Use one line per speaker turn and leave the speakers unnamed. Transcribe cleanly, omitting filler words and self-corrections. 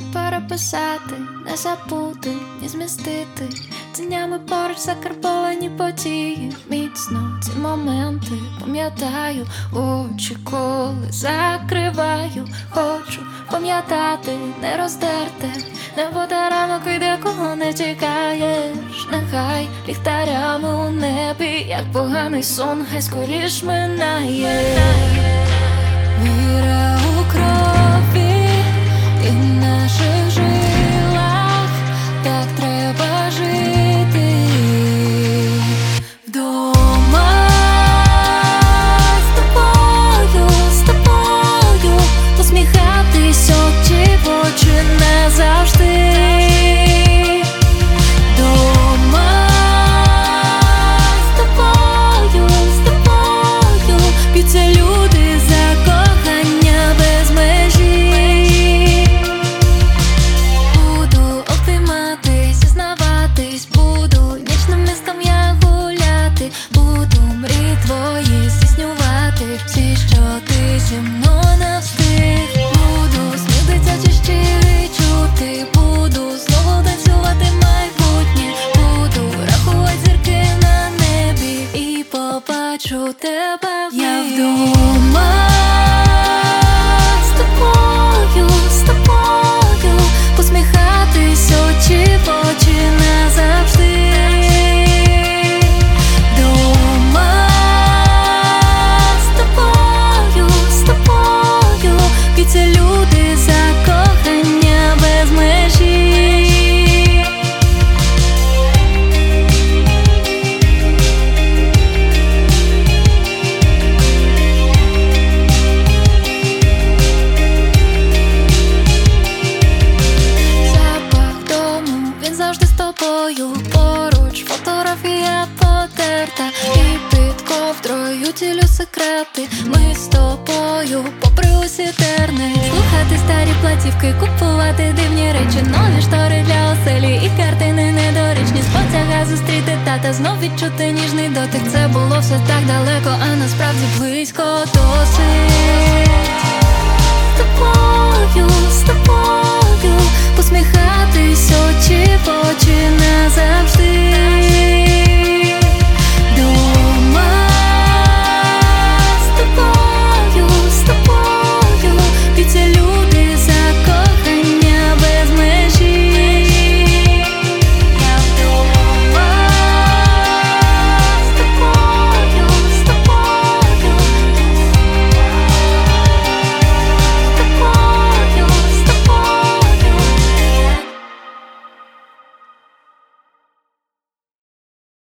переписати, не забути, ні змістити. Тінями поруч закарбовані події. Міцно ці моменти пам'ятаю, очі коли закриваю. Хочу пам'ятати, не роздерте, небо та ранок йде, кого не чекаєш. Нехай ліхтарями у небі, як поганий сон, хай скоріш минає. Віра у крові і в наших жилах, так треба жити. Вдома з тобою, посміхатись очі в очі назавжди. Вдома з тобою, б'ються люди за кохання без межі. Буду обійматись, зізнаватись, буду нічним містом я гуляти, буду мрії твої здійснювати, всі, що ти зі мною не встиг. Буду сміх дитячий щирий чути, буду знову танцювати майбутнє, буду рахувати зірки на небі і побачу тебе в них. Я вдома з тобою, посміхатись очі в очі назавжди. Вдома з тобою, б'ються люди за кохання без межі. Запах дому, він завжди з тобою. Поруч фотографія потерта, і під ковдрою цілю секрети. Ми з тобою, попри усі терни, слухати старі платівки, купувати дивні речі, нові штори для оселі і картини недоречні. З потяга зустріти тата, знов відчути ніжний дотик. Це було все так далеко, а насправді близько досить.